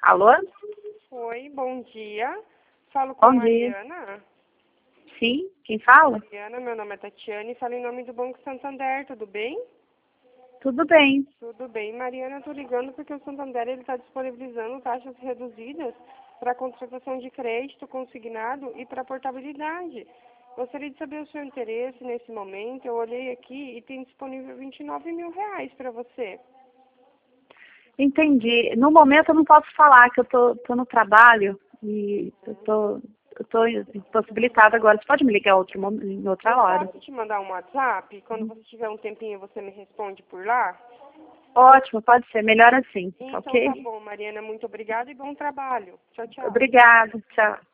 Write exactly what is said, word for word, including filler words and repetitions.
Alô? Oi, bom dia. Falo com a Bom dia. Mariana. Sim, quem fala? Mariana, meu nome é Tatiane e falo em nome do Banco Santander, tudo bem? Tudo bem. Tudo bem. Mariana, eu tô ligando porque o Santander está disponibilizando taxas reduzidas para contratação de crédito consignado e para portabilidade. Gostaria de saber o seu interesse nesse momento. Eu olhei aqui e tem disponível vinte e nove mil reais para você. Entendi. No momento eu não posso falar que eu tô, tô no trabalho e eu tô, eu tô impossibilitada agora. Você pode me ligar outro, mom- em outra Eu hora? posso te mandar um WhatsApp? Quando você tiver um tempinho, você me responde por lá? Ótimo, pode ser. Melhor assim, Então ok? tá bom, Mariana. Muito obrigada e bom trabalho. Tchau, tchau. Obrigada. Tchau.